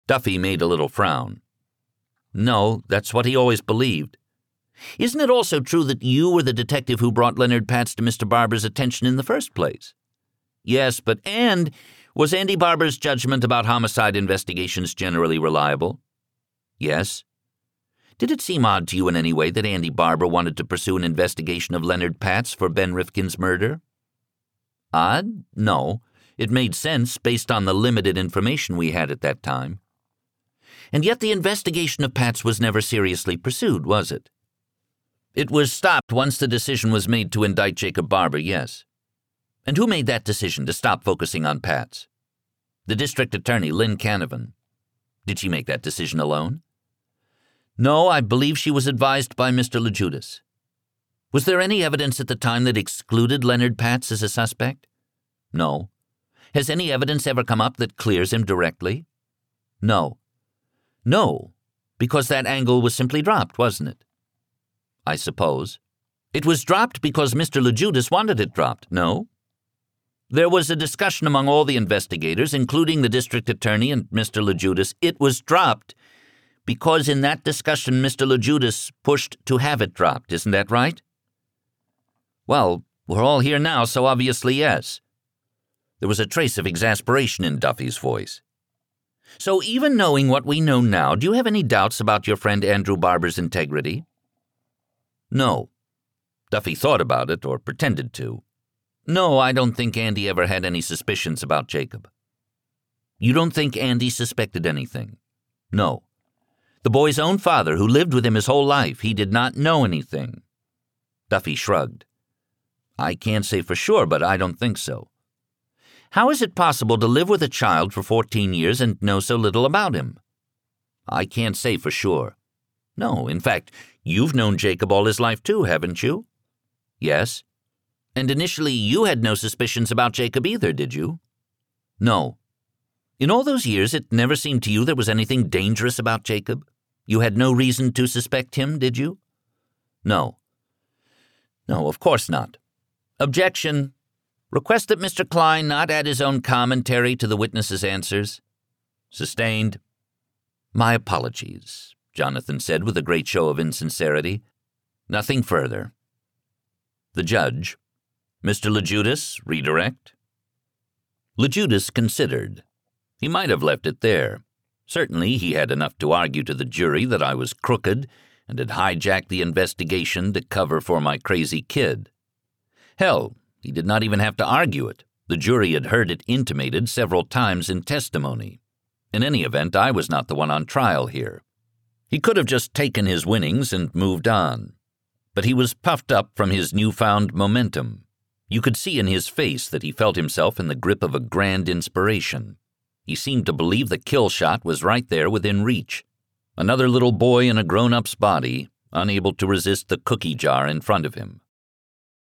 Duffy made a little frown. No, that's what he always believed. Isn't it also true that you were the detective who brought Leonard Patz to Mr. Barber's attention in the first place? Yes, but was Andy Barber's judgment about homicide investigations generally reliable? Yes. Did it seem odd to you in any way that Andy Barber wanted to pursue an investigation of Leonard Patz for Ben Rifkin's murder? Odd? No. It made sense based on the limited information we had at that time. And yet the investigation of Patz was never seriously pursued, was it? It was stopped once the decision was made to indict Jacob Barber, yes. And who made that decision to stop focusing on Patz? The district attorney, Lynn Canavan. Did she make that decision alone? No, I believe she was advised by Mr. LeJudas. Was there any evidence at the time that excluded Leonard Patz as a suspect? No. Has any evidence ever come up that clears him directly? No. No, because that angle was simply dropped, wasn't it? I suppose. It was dropped because Mr. LeJudas wanted it dropped, no? There was a discussion among all the investigators, including the district attorney and Mr. LeJudas. It was dropped because in that discussion Mr. LeJudas pushed to have it dropped, isn't that right? Well, we're all here now, so obviously yes. There was a trace of exasperation in Duffy's voice. So even knowing what we know now, do you have any doubts about your friend Andrew Barber's integrity? No. Duffy thought about it, or pretended to. No, I don't think Andy ever had any suspicions about Jacob. You don't think Andy suspected anything? No. The boy's own father, who lived with him his whole life, he did not know anything. Duffy shrugged. I can't say for sure, but I don't think so. How is it possible to live with a child for 14 years and know so little about him? I can't say for sure. No, in fact, you've known Jacob all his life too, haven't you? Yes. And initially you had no suspicions about Jacob either, did you? No. In all those years, it never seemed to you there was anything dangerous about Jacob? You had no reason to suspect him, did you? No. No, of course not. Objection. Request that Mr. Klein not add his own commentary to the witness's answers. Sustained. My apologies, Jonathan said with a great show of insincerity. Nothing further. The judge. Mr. LeJudas, redirect. LeJudas considered. He might have left it there. Certainly he had enough to argue to the jury that I was crooked and had hijacked the investigation to cover for my crazy kid. Hell, he did not even have to argue it. The jury had heard it intimated several times in testimony. In any event, I was not the one on trial here. He could have just taken his winnings and moved on. But he was puffed up from his newfound momentum. You could see in his face that he felt himself in the grip of a grand inspiration. He seemed to believe the kill shot was right there within reach. Another little boy in a grown-up's body, unable to resist the cookie jar in front of him.